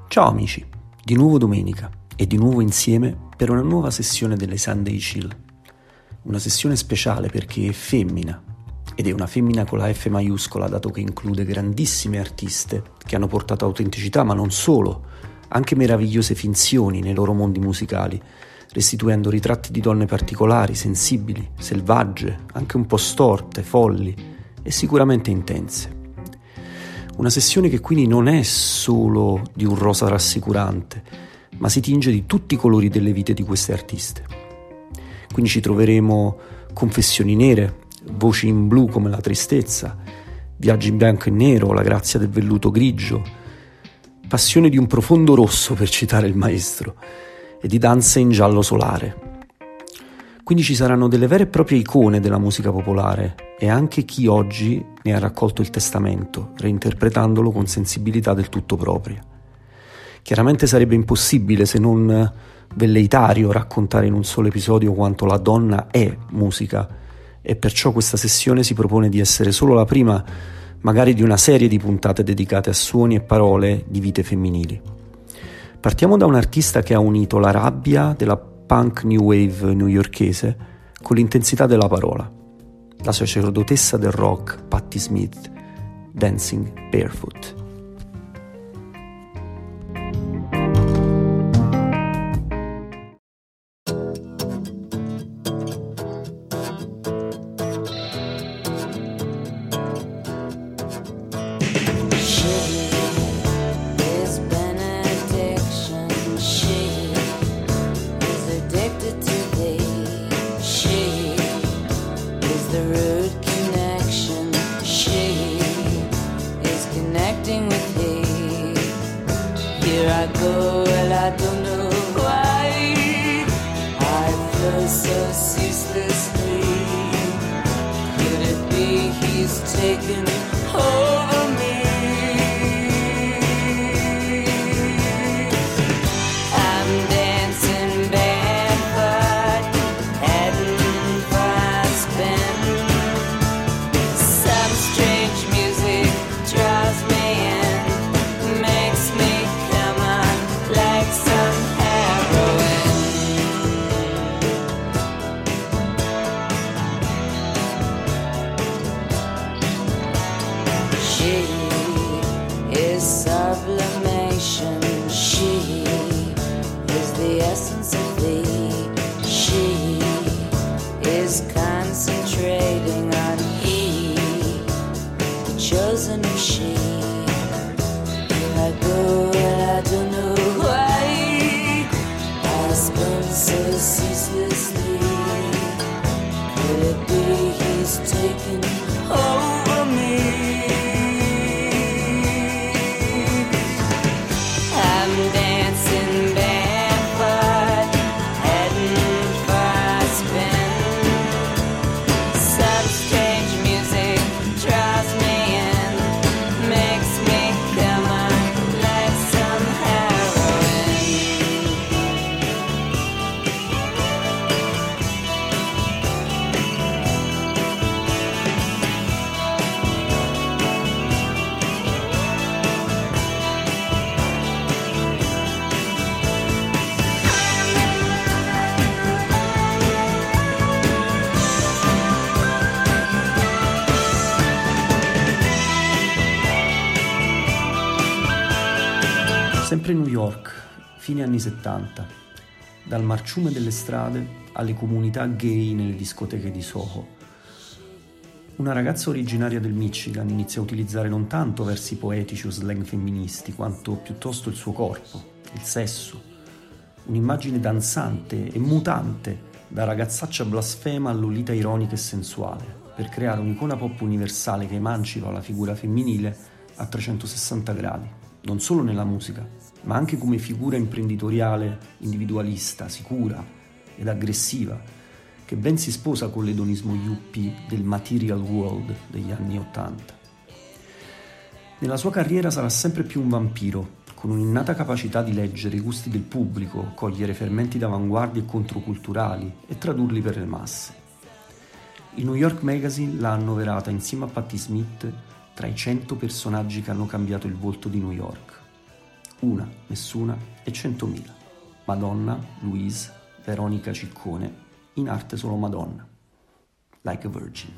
Ciao amici, di nuovo domenica e di nuovo insieme per una nuova sessione delle Sunday Chill. Una sessione speciale perché è femmina, ed è una femmina con la F maiuscola dato che include grandissime artiste che hanno portato autenticità, ma non solo, anche meravigliose finzioni nei loro mondi musicali, restituendo ritratti di donne particolari, sensibili, selvagge, anche un po' storte, folli e sicuramente intense. Una sessione che quindi non è solo di un rosa rassicurante, ma si tinge di tutti i colori delle vite di queste artiste. Quindi ci troveremo confessioni nere, voci in blu come la tristezza, viaggi in bianco e nero, la grazia del velluto grigio, passione di un profondo rosso per citare il maestro, e di danze in giallo solare. Quindi ci saranno delle vere e proprie icone della musica popolare e anche chi oggi ne ha raccolto il testamento, reinterpretandolo con sensibilità del tutto propria. Chiaramente sarebbe impossibile, se non velleitario, raccontare in un solo episodio quanto la donna è musica, e perciò questa sessione si propone di essere solo la prima, magari di una serie di puntate dedicate a suoni e parole di vite femminili. Partiamo da un artista che ha unito la rabbia della punk new wave newyorkese con l'intensità della parola, la sacerdotessa del rock Patti Smith, Dancing Barefoot. Sempre New York, fine anni 70, dal marciume delle strade alle comunità gay nelle discoteche di Soho. Una ragazza originaria del Michigan inizia a utilizzare non tanto versi poetici o slang femministi, quanto piuttosto il suo corpo, il sesso, un'immagine danzante e mutante da ragazzaccia blasfema a lolita ironica e sensuale, per creare un'icona pop universale che emancipa la figura femminile a 360 gradi. Non solo nella musica, ma anche come figura imprenditoriale, individualista, sicura ed aggressiva, che ben si sposa con l'edonismo yuppie del material world degli anni '80. Nella sua carriera sarà sempre più un vampiro, con un'innata capacità di leggere i gusti del pubblico, cogliere fermenti d'avanguardia e controculturali e tradurli per le masse. Il New York Magazine l'ha annoverata insieme a Patti Smith tra i 100 personaggi che hanno cambiato il volto di New York. una, nessuna e 100.000. Madonna, Louise, Veronica Ciccone, in arte solo Madonna. Like a Virgin.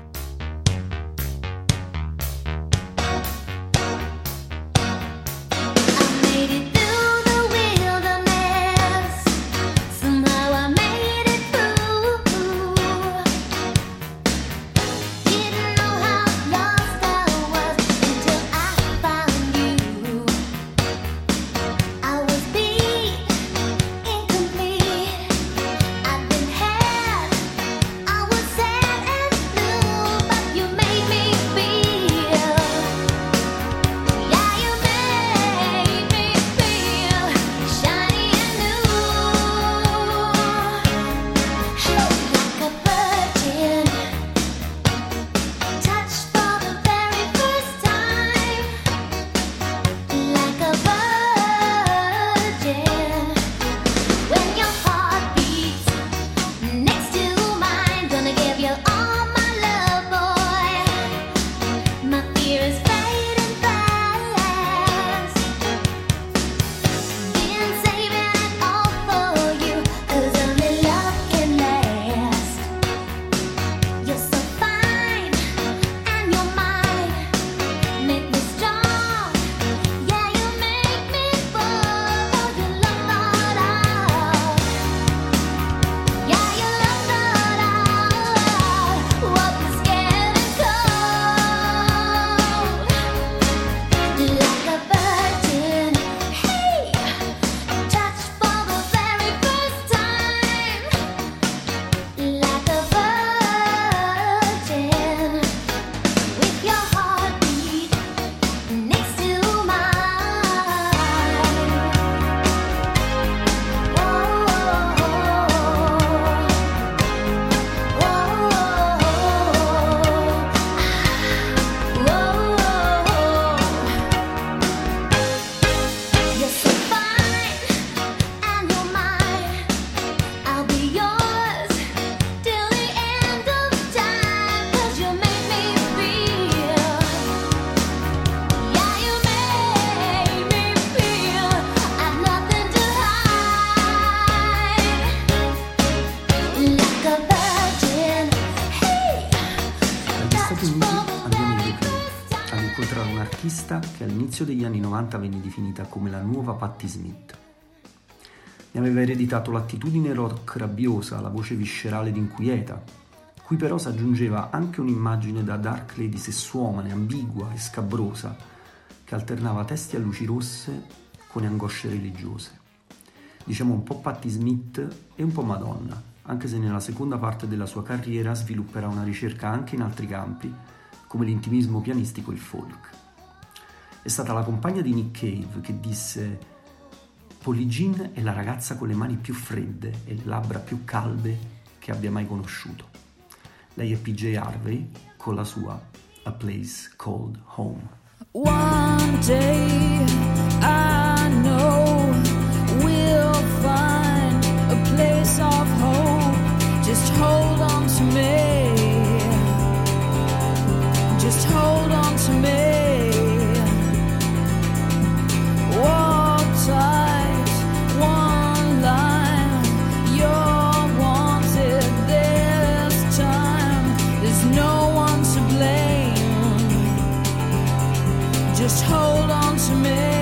Che all'inizio degli anni 90 venne definita come la nuova Patti Smith. Ne aveva ereditato l'attitudine rock rabbiosa, la voce viscerale ed inquieta, cui però si aggiungeva anche un'immagine da dark lady sessuomane, ambigua e scabrosa, che alternava testi a luci rosse con angosce religiose. Diciamo un po' Patti Smith e un po' Madonna, anche se nella seconda parte della sua carriera svilupperà una ricerca anche in altri campi, come l'intimismo pianistico e il folk. È stata la compagna di Nick Cave che disse: Polly Jean è la ragazza con le mani più fredde e le labbra più calde che abbia mai conosciuto. Lei è PJ Harvey con la sua A Place Called Home. One day I know we'll find a place of hope. Just hold on to me. Just hold on to me. Walk tight, one line, you're wanted this time. There's no one to blame. Just hold on to me.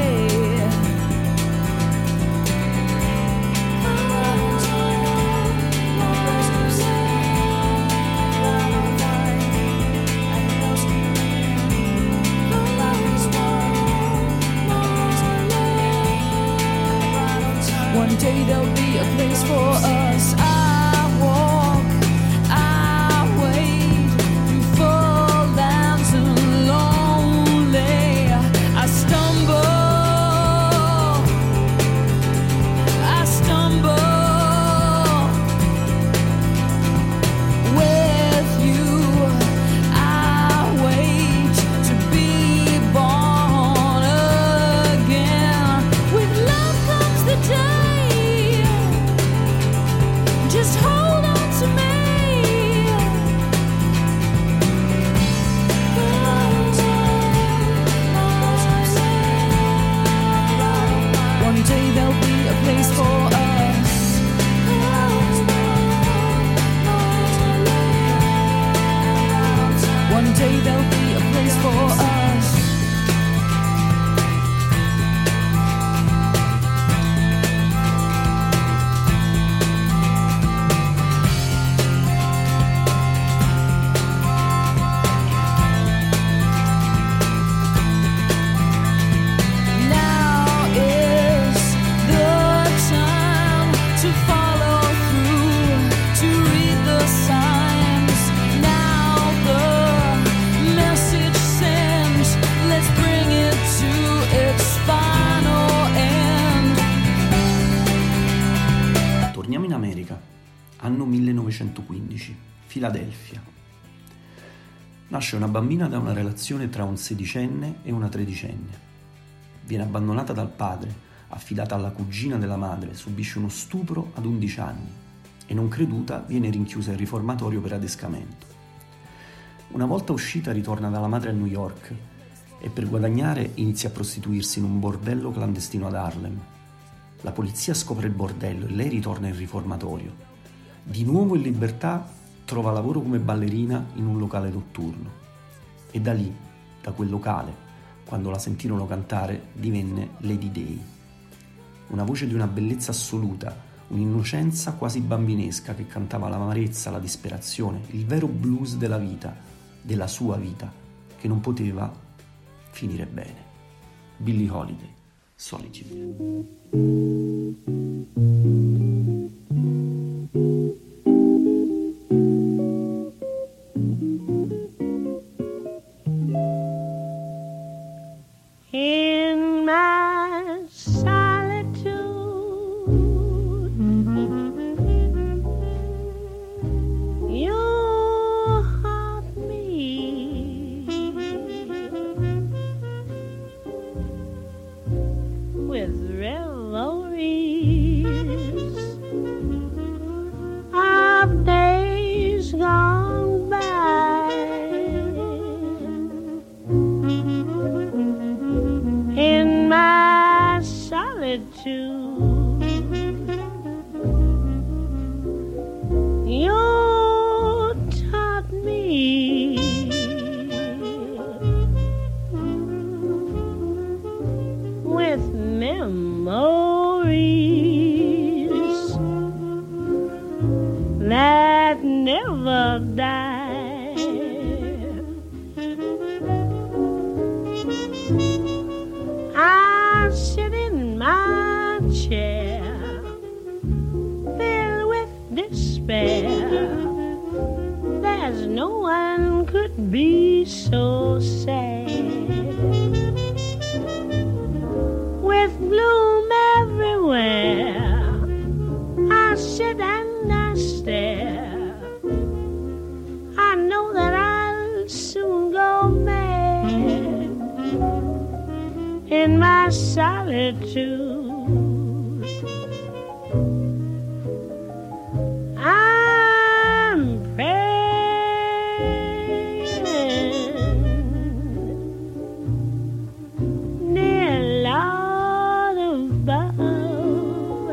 One day there'll be a place for us. I walk, I wait through full lands and lonely. I stumble with you. I wait to be born again. With love comes the day. Someday there'll be a place for us. Anno 1915, Filadelfia. Nasce una bambina da una relazione tra un sedicenne e una tredicenne. Viene abbandonata dal padre, affidata alla cugina della madre, subisce uno stupro ad 11 anni e, non creduta, viene rinchiusa in riformatorio per adescamento. Una volta uscita ritorna dalla madre a New York e per guadagnare inizia a prostituirsi in un bordello clandestino ad Harlem. La polizia scopre il bordello e lei ritorna in riformatorio. Di nuovo in libertà trova lavoro come ballerina in un locale notturno e da lì, da quel locale, quando la sentirono cantare, divenne Lady Day. Una voce di una bellezza assoluta, un'innocenza quasi bambinesca che cantava l'amarezza, la disperazione, il vero blues della vita, della sua vita, che non poteva finire bene. Billie Holiday, Solitude. In my solitude, you haunt me with revelries of days gone by. In my solitude, you taught me with memories that never die. I sit in my chair, filled with despair. There's no one could be so sad. With bloom everywhere, I sit and I stare. I know that I'll soon go mad in my solitude. I'm praying, dear Lord above,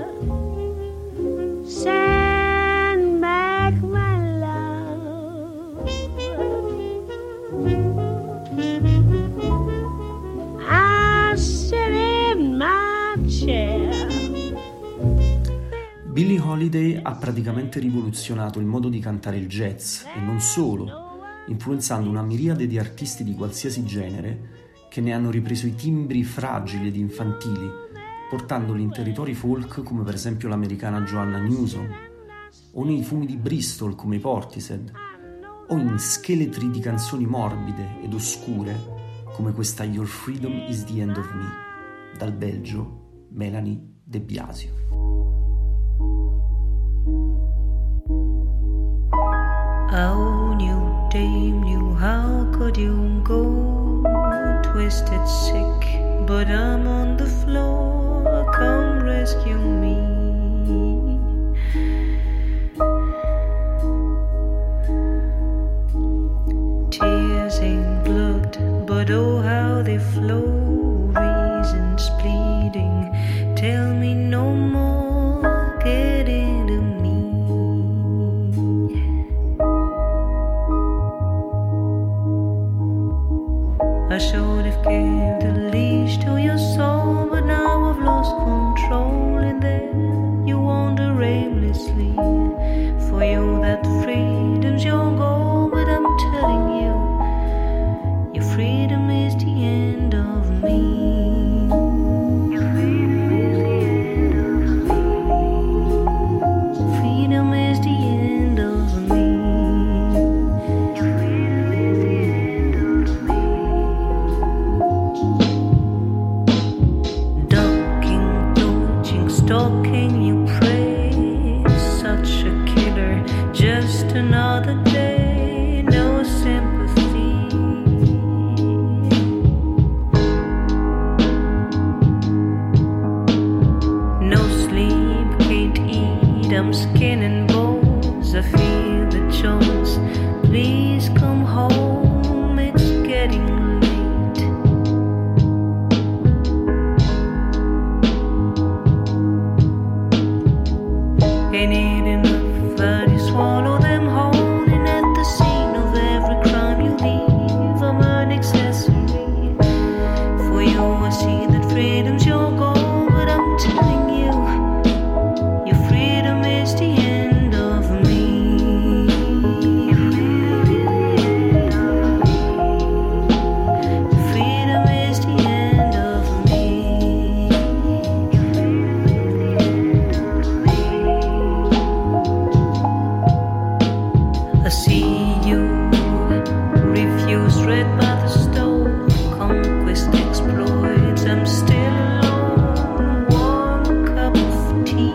send back my love. I sit in my chair. Billie Holiday ha praticamente rivoluzionato il modo di cantare il jazz e non solo, influenzando una miriade di artisti di qualsiasi genere che ne hanno ripreso i timbri fragili ed infantili, portandoli in territori folk come per esempio l'americana Joanna Newsom, o nei fumi di Bristol come i Portishead, o in scheletri di canzoni morbide ed oscure come questa Your Freedom is the End of Me, dal Belgio Melanie De Biasio. Oh, new dame, new, how could you go? Twisted, sick, but I'm on the floor. Come rescue me. Tears ain't blood, but oh, how they flow. Reasons bleeding, tell me no more. Get into me. I should have gave the leash to your soul, but now I've lost control, and then you wander aimlessly. For you that freedom's your goal, but I'm telling you, your freedom is the end of me. Your freedom is the end of me. Freedom is the end of me. Your freedom is the end of me. Ducking, dodging, stalking, you pray, such a killer, just another day, no sympathy. No sleep, can't eat, I'm skin and bones, I feel the jones. Please come home, it's getting late. Ain't it enough that you swallow them whole, and at the scene of every crime you leave, I'm an accessory. For you I see that freedom's your goal, but I'm telling you, your freedom is the end of me. Your freedom is the end of me. Your freedom is the end of me. I see you refuse read by the stove, conquest exploits. I'm still alone, warm cup of tea.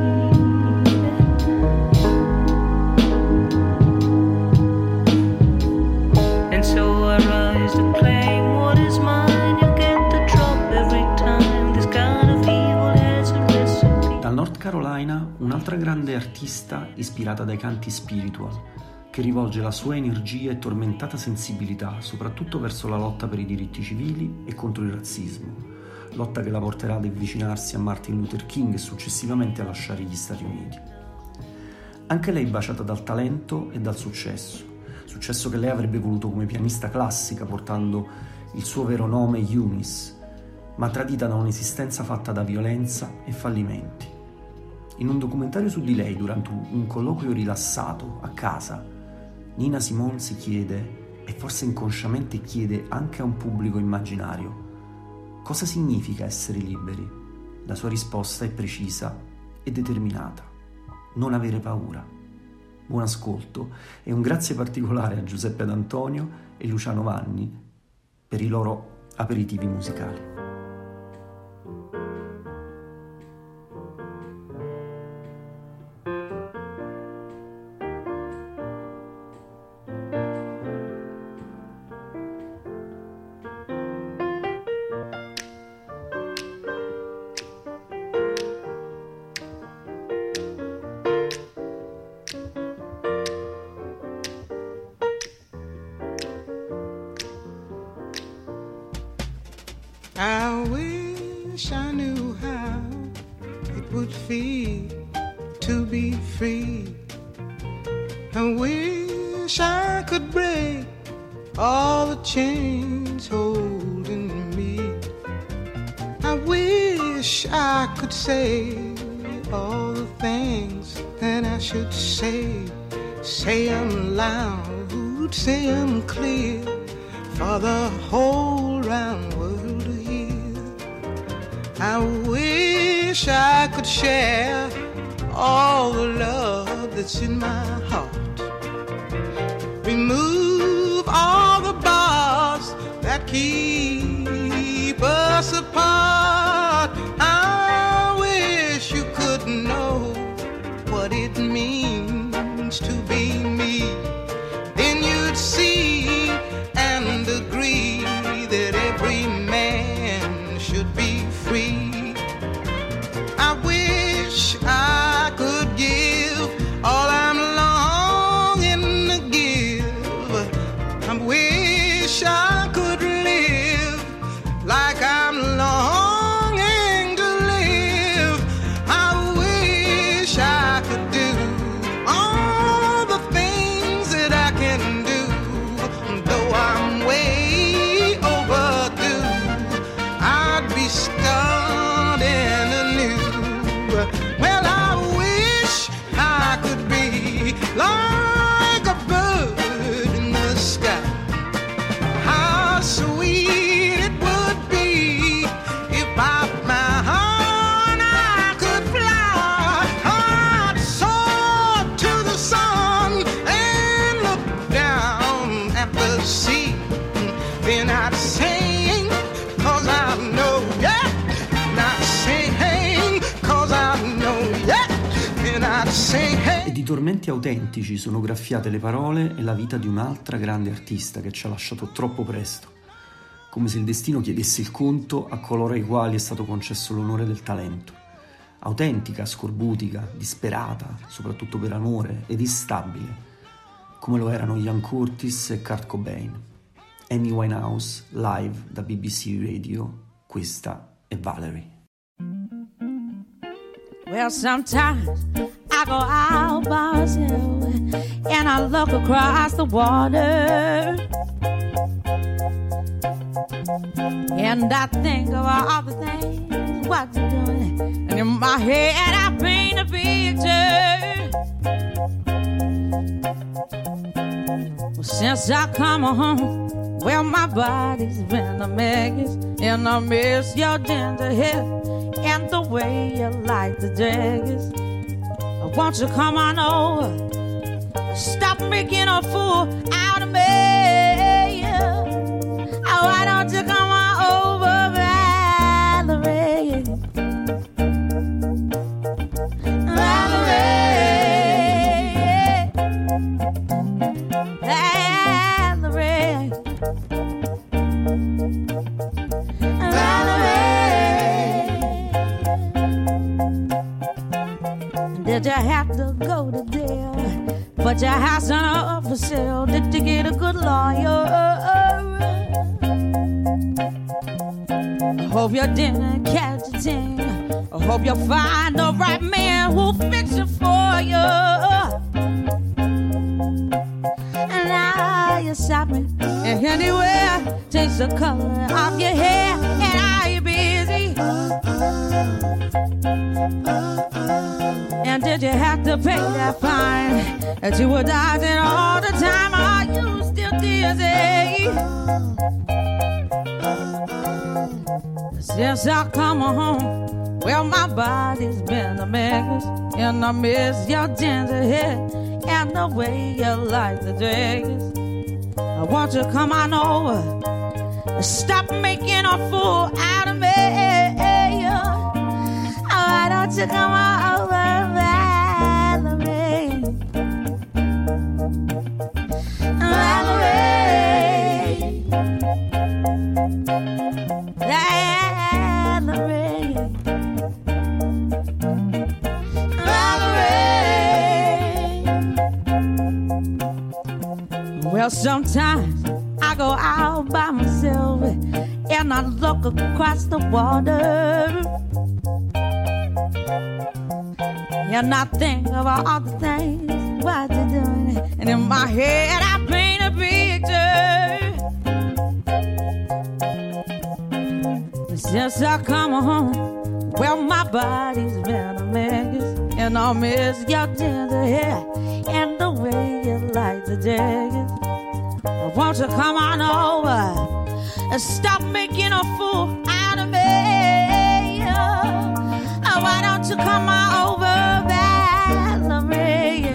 And so I rise to claim what is mine. You get the drop every time. This kind of evil has a recipe. Dal North Carolina, un'altra grande artista ispirata dai canti spiritual, che rivolge la sua energia e tormentata sensibilità soprattutto verso la lotta per i diritti civili e contro il razzismo, lotta che la porterà ad avvicinarsi a Martin Luther King e successivamente a lasciare gli Stati Uniti. Anche lei baciata dal talento e dal successo che lei avrebbe voluto come pianista classica, portando il suo vero nome Eunice, ma tradita da un'esistenza fatta da violenza e fallimenti. In un documentario su di lei, durante un colloquio rilassato a casa, Nina Simone si chiede, e forse inconsciamente chiede anche a un pubblico immaginario, cosa significa essere liberi? La sua risposta è precisa e determinata: non avere paura. Buon ascolto e un grazie particolare a Giuseppe D'Antonio e Luciano Vanni per i loro aperitivi musicali. I wish I knew how it would feel to be free. I wish I could break all the chains holding me. I wish I could say all the things that I should say. Say 'em loud, say 'em clear for the whole round world to hear. I wish I could share all the love that's in my heart. Remove all the bars that keep us apart. I wish you could know what it means to be me. Then you'd see and agree that every man should be free. I wish I could give all I'm longing to give. I wish I could live not saying 'cause I know, yeah. Not saying 'cause I know, yeah. And not saying. E di tormenti autentici sono graffiate le parole e la vita di un'altra grande artista che ci ha lasciato troppo presto, come se il destino chiedesse il conto a coloro ai quali è stato concesso l'onore del talento. Autentica, scorbutica, disperata, soprattutto per amore, ed instabile, come lo erano Ian Curtis e Kurt Cobain. Amy Winehouse, live da BBC Radio, questa è Valerie. Well, sometimes I go out by myself and I look across the water and I think of all the things what you're doing, and in my head I paint a picture. Well, since I come home, well, my body's been a mess, and I miss your ginger hair and the way you like the daggers. Won't you come on over? Stop making a fool out of me. Oh, why don't you come on over, Valerie? Valerie, Valerie, Valerie. Did you have to go to jail? But your house not up for sale. Did you get a good lawyer? I hope you didn't catch a thing. I hope you find the right man who'll fix it for you. And now you're shopping and anywhere, change the color of your hair. And are you busy? And did you have to pay that fine that you were dodging all the time? Are you still dizzy? Since I come home, well, my body's been a mess, and I miss your ginger hair and the way you like the dress. I want you to come on over, stop making a fool out of me. Why don't you come on over, Valerie? Valerie, Valerie, Valerie. Well, sometimes I go out by myself and I look across the water. And I think about all the things what you're doing, and in my head I paint a picture. Since I come home, well, my body's been a mess, and I miss your ginger hair and the way you like the daggers. Won't you come on over and stop making a fool out of me? Why don't you come on over, Valerie?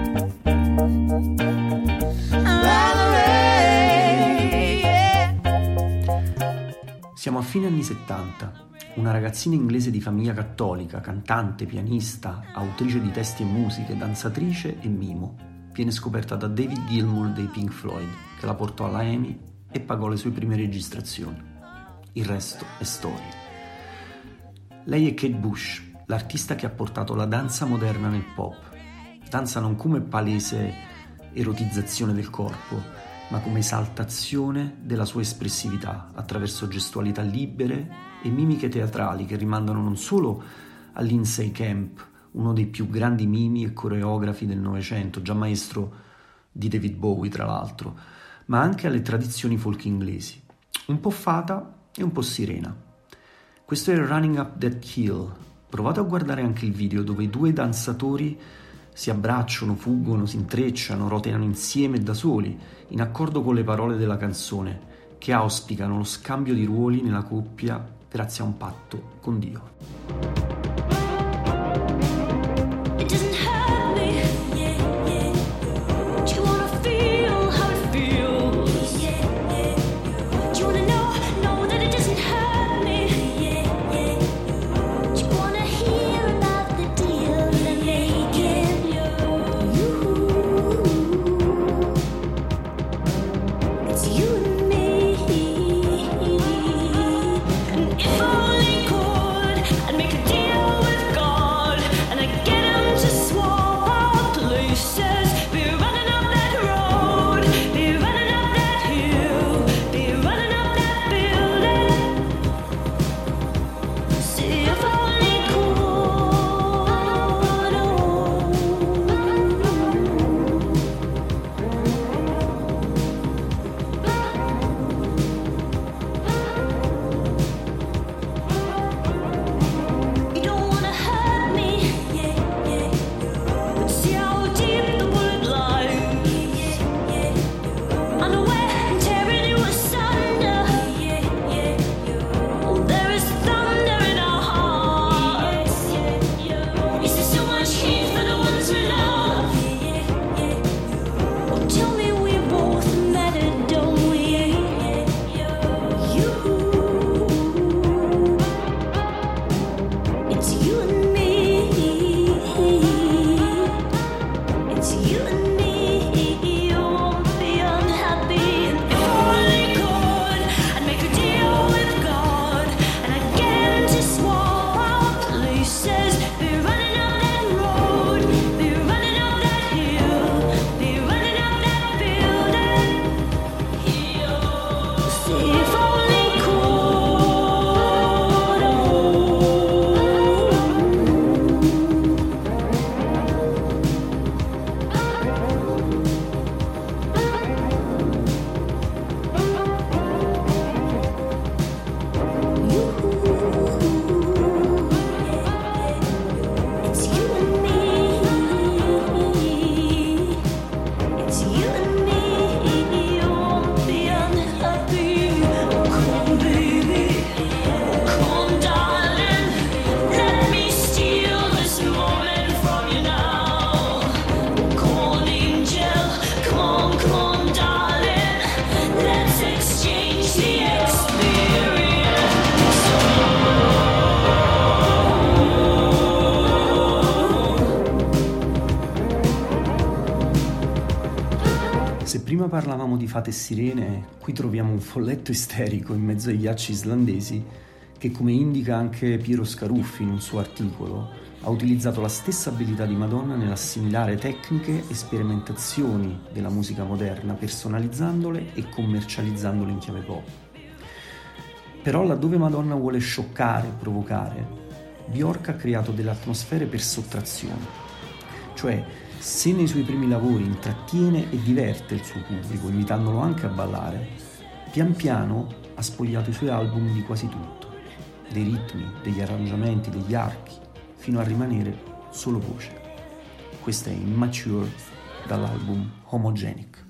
Valerie, yeah. Siamo a fine anni 70. Una ragazzina inglese di famiglia cattolica, cantante, pianista, autrice di testi e musiche, danzatrice e mimo, viene scoperta da David Gilmour dei Pink Floyd, che la portò alla EMI e pagò le sue prime registrazioni. Il resto è storia. Lei è Kate Bush, l'artista che ha portato la danza moderna nel pop. Danza non come palese erotizzazione del corpo, ma come esaltazione della sua espressività attraverso gestualità libere e mimiche teatrali che rimandano non solo a Lindsay Kemp, uno dei più grandi mimi e coreografi del Novecento, già maestro di David Bowie tra l'altro, ma anche alle tradizioni folk inglesi, un po' fata e un po' sirena. Questo è Running Up That Hill. Provate a guardare anche il video dove i due danzatori si abbracciano, fuggono, si intrecciano, roteano insieme e da soli, in accordo con le parole della canzone, che auspicano lo scambio di ruoli nella coppia grazie a un patto con Dio. Do you wanna parlavamo di fate e sirene, qui troviamo un folletto isterico in mezzo ai ghiacci islandesi che, come indica anche Piero Scaruffi in un suo articolo, ha utilizzato la stessa abilità di Madonna nell'assimilare tecniche e sperimentazioni della musica moderna, personalizzandole e commercializzandole in chiave pop. Però laddove Madonna vuole scioccare e provocare, Björk ha creato delle atmosfere per sottrazione. Cioè, se nei suoi primi lavori intrattiene e diverte il suo pubblico, invitandolo anche a ballare, pian piano ha spogliato i suoi album di quasi tutto, dei ritmi, degli arrangiamenti, degli archi, fino a rimanere solo voce. Questa è Immature dall'album Homogenic.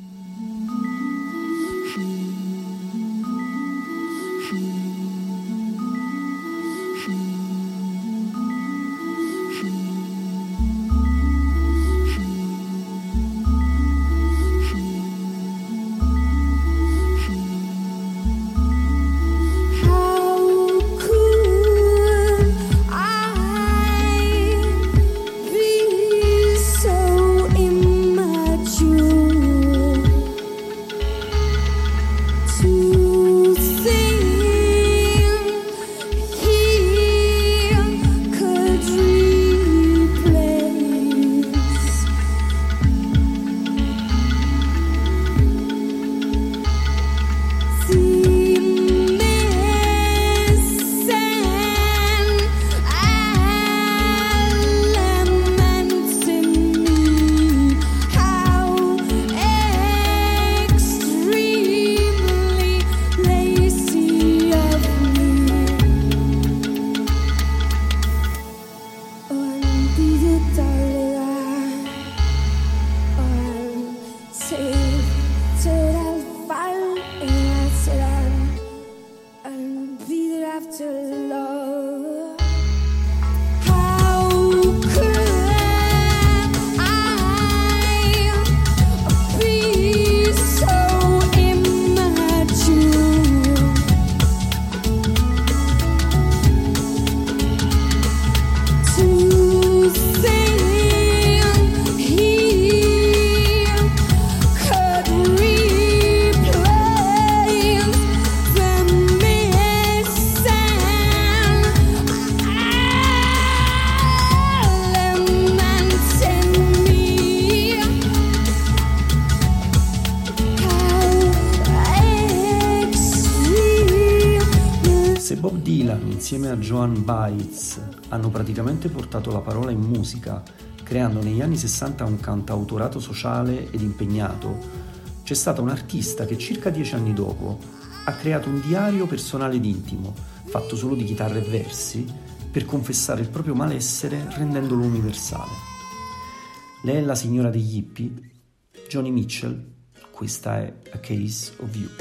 Insieme a Joan Baez hanno praticamente portato la parola in musica, creando negli anni 60 un cantautorato sociale ed impegnato. C'è stata un'artista che circa 10 anni dopo ha creato un diario personale ed intimo, fatto solo di chitarre e versi, per confessare il proprio malessere rendendolo universale. Lei è la signora degli hippie, Joni Mitchell, questa è A Case of You.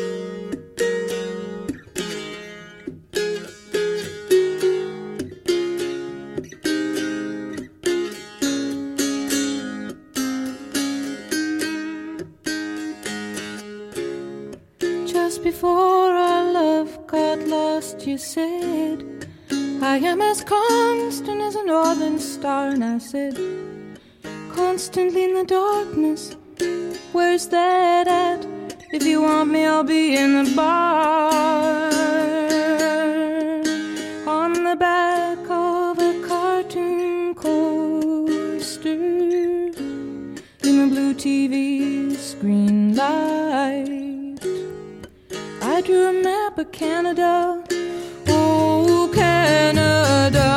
Before our love got lost, you said, I am as constant as a northern star. And I said, constantly in the darkness, where's that at? If you want me, I'll be in the bar. On the back of a cartoon coaster, in the blue TV screen light, I drew a map of Canada, oh Canada,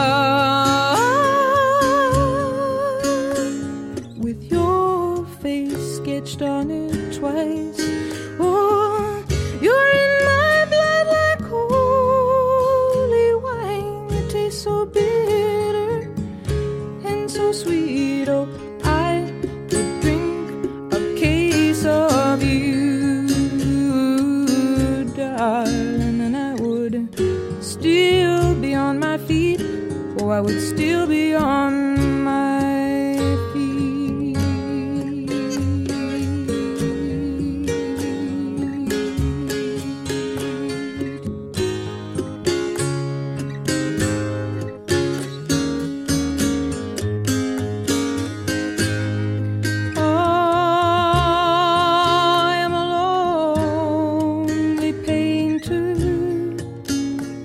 with your face sketched on it twice. Oh, you're in my blood like holy wine. It tastes so bitter and so sweet. Oh, I would drink a case of you, and I would still be on my feet. Oh, I would still be on my feet.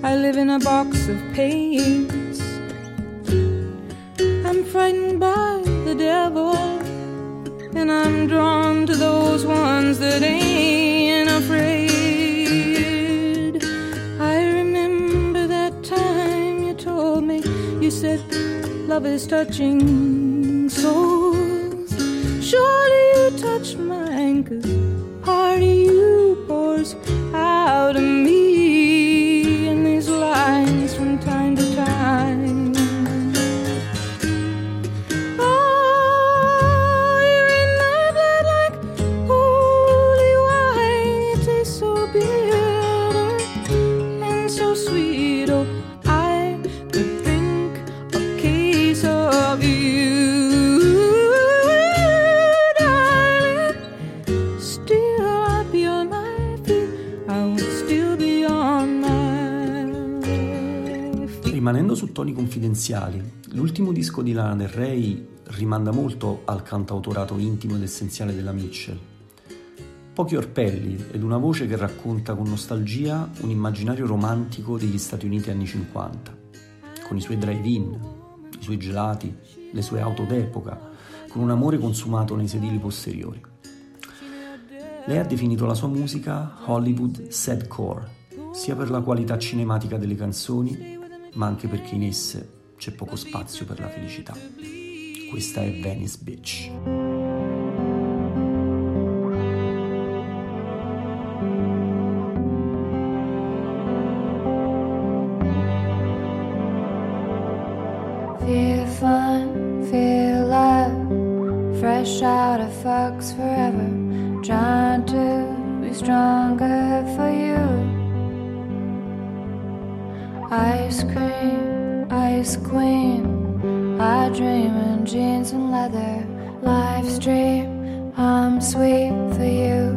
I live in a box of pains. I'm frightened by the devil, and I'm drawn to those ones that ain't afraid. I remember that time you told me, you said love is touching souls. Surely you touch mine, 'cause part of you pours out of me in these lines from time to time. Oh, you're in my blood like holy wine. You taste so bitter and so sweet. Oh, I could drink a case of you. Rimanendo su toni confidenziali, l'ultimo disco di Lana Del Rey rimanda molto al cantautorato intimo ed essenziale della Mitchell. Pochi orpelli ed una voce che racconta con nostalgia un immaginario romantico degli Stati Uniti anni 50, con i suoi drive-in, i suoi gelati, le sue auto d'epoca, con un amore consumato nei sedili posteriori. Lei ha definito la sua musica Hollywood Sadcore, sia per la qualità cinematica delle canzoni, ma anche perché in esse c'è poco spazio per la felicità. Questa è Venice Beach. Feel fun, feel love, fresh out of Fox forever, trying to be stronger for you. Ice cream, ice queen, I dream in jeans and leather. Live stream, I'm sweet for you.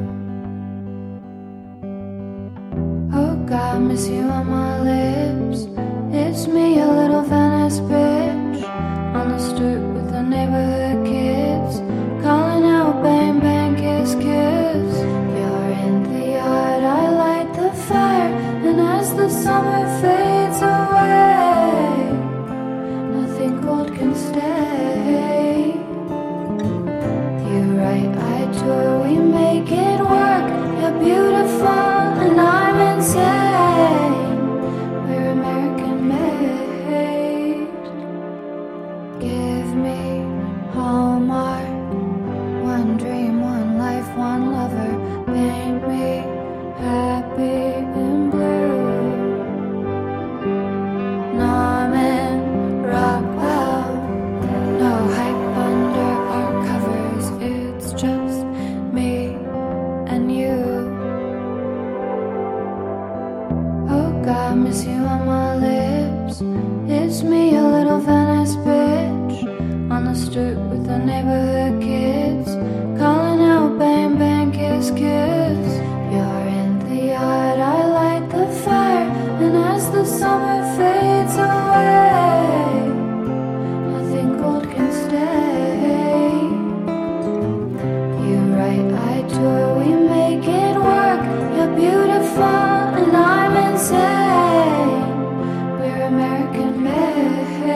Oh God, miss you on my lips. It's me, a little Venice bitch, on the stoop with the neighborhood kids, calling out bang bang kiss kiss. You're in the yard, I light the fire, and as the summer fades away, nothing cold can stay. You're right, I tour, we make it work. You're beautiful and I'm insane. We're American made. Give me Hallmark, one dream, one life, one lover. Paint me happy and blue. Norman Rockwell, no hype under our covers. It's just me and you. Oh God, miss you on my lips. It's me, a little Venice bitch, on the stoop with the neighborhood kids, calling out bang bang kiss kiss. You're in the yard, I light the fire, and as the summer fades away, nothing cold can stay. You're right, I tour, we make it work. You're beautiful and I'm insane. We're American made.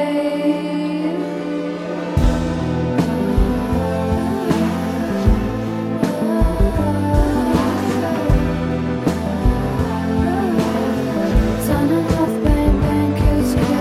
Son of bang bang kiss kiss.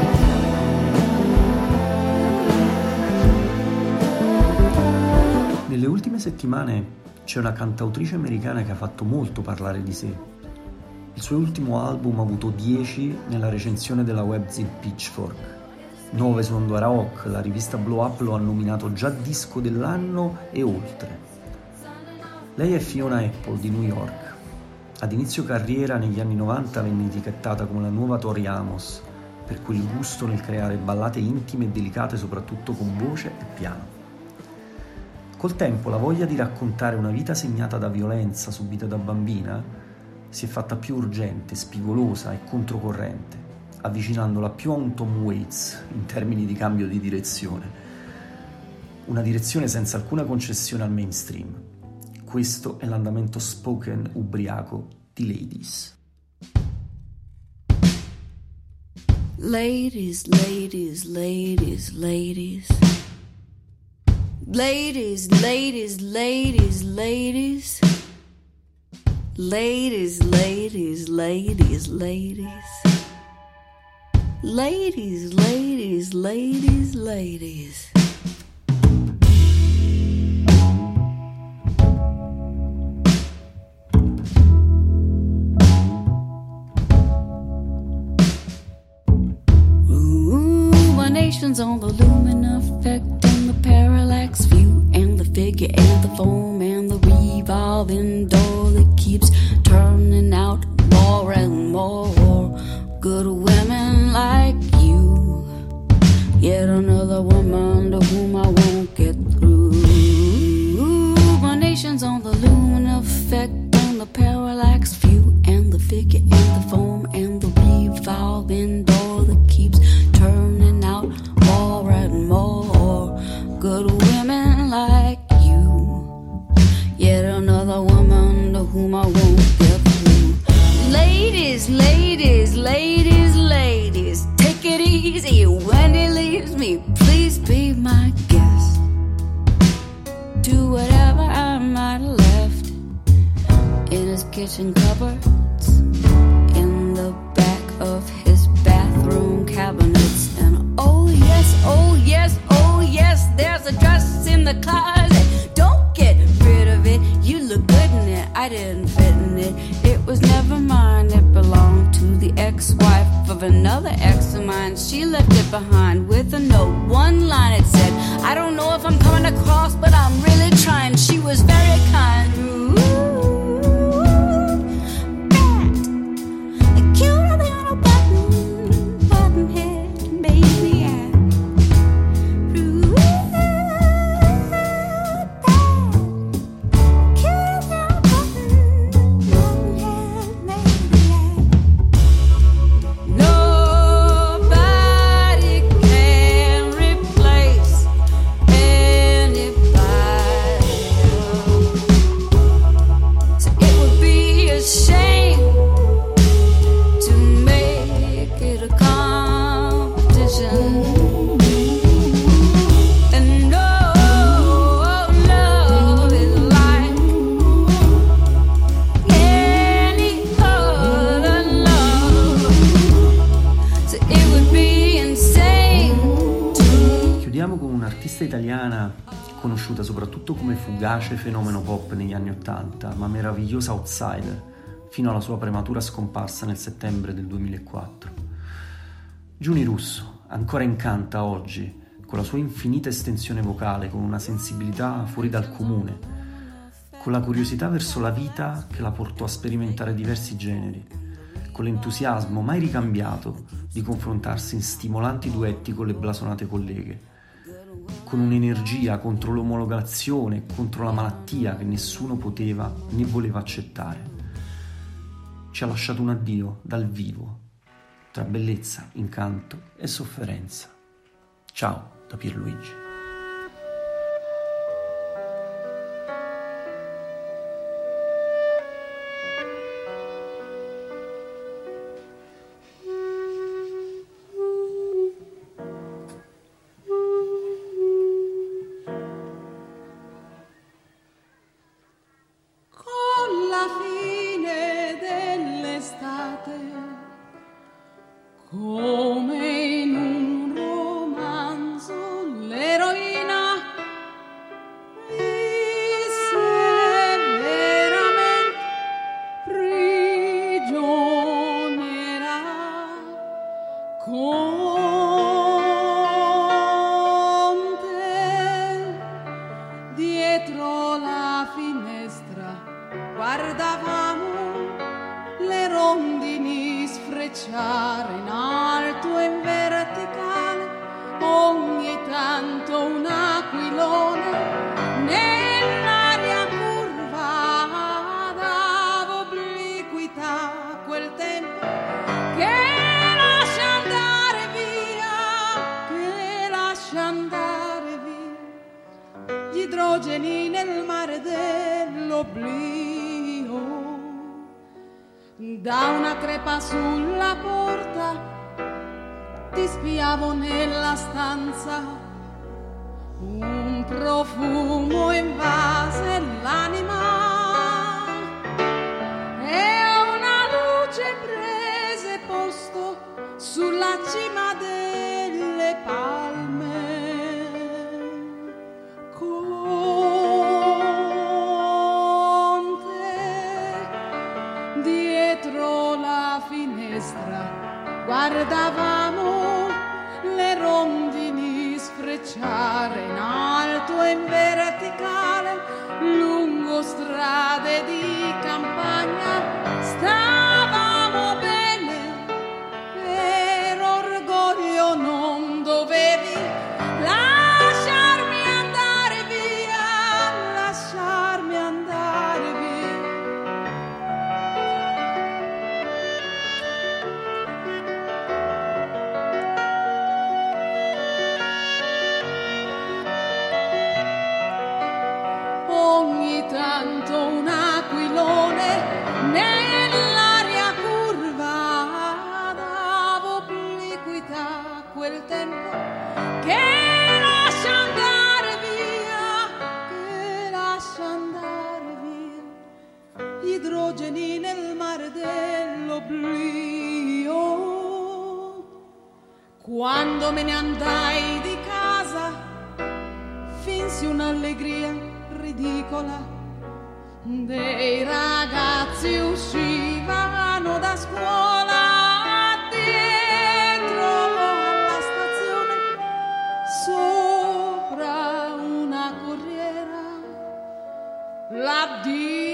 Nelle ultime settimane c'è una cantautrice americana che ha fatto molto parlare di sé. Il suo ultimo album ha avuto 10 nella recensione della webzine Pitchfork, 9 su Ondora Rock, la rivista Blow Up lo ha nominato già disco dell'anno e oltre. Lei è Fiona Apple di New York. Ad inizio carriera negli anni 90 venne etichettata come la nuova Tori Amos per quel gusto nel creare ballate intime e delicate soprattutto con voce e piano. Col tempo la voglia di raccontare una vita segnata da violenza subita da bambina si è fatta più urgente, spigolosa e controcorrente, avvicinandola più a un Tom Waits in termini di cambio di direzione. Una direzione senza alcuna concessione al mainstream. Questo è l'andamento spoken ubriaco di Ladies. Ladies, ladies, ladies, ladies. Ladies, ladies, ladies, ladies. Ladies, ladies, ladies, ladies. Ladies, ladies, ladies, ladies. Ruminations on the lumen effect and the parallax view and the figure and the foam and the revolving door that keeps turning out more and more good women like you. Yet another woman to whom I won't get through. Ruminations on the lumen effect and the parallax view and the figure and the foam and the revolving door that keeps turning out more and more good women like you. Yet another woman to whom I won't get through. Ladies, ladies, ladies, ladies, take it easy when he leaves me. Please be my guest. Do whatever I might have left in his kitchen cupboards, in the back of his bathroom cabinets. And oh yes, oh yes, oh yes, there's a dress in the closet. Don't get rid of it, you look good in it. I didn't fit in it, it was never mine. It belonged to the ex-wife of another ex of mine. She left it behind with a note, one line it said, I don't know if I'm coming across, but I'm really trying. She was very kind. Ooh, bad, cuter than a button head baby. Italiana conosciuta soprattutto come fugace fenomeno pop negli anni '80, ma meravigliosa outsider fino alla sua prematura scomparsa nel settembre del 2004. Giuni Russo ancora incanta oggi con la sua infinita estensione vocale, con una sensibilità fuori dal comune, con la curiosità verso la vita che la portò a sperimentare diversi generi, con l'entusiasmo mai ricambiato di confrontarsi in stimolanti duetti con le blasonate colleghe, con un'energia contro l'omologazione, contro la malattia che nessuno poteva né voleva accettare. Ci ha lasciato un addio dal vivo, tra bellezza, incanto e sofferenza. Ciao da Pierluigi. Come in un romanzo l'eroina visse veramente prigioniera, con te dietro la finestra guardavamo le rondini sfrecciare in alto e in verticale, ogni tanto un aquilone nell'aria curva dava obliquità a quel tempo che lascia andare via gli idrogeni nel mare dell'oblio. Da una crepa sulla porta ti spiavo nella stanza, un profumo invase l'anima e una luce prese posto sulla cima delle palme. Con te dietro la finestra guardavamo le rondini sfrecciare in alto e in verticale lungo strade di campagna. Stavamo bene, per orgoglio non dovevi lasciarmi andare via, lasciarmi andare via. Ogni tanto un aquilone nell'aria curva dava obliquità a quel tempo che lascia andare via, che lascia andare via, idrogeni nel mare dell'oblio. Quando me ne andai di casa finsi un'allegria ridicola. Dei ragazzi uscivano da scuola dietro alla stazione, sopra una corriera. L'addio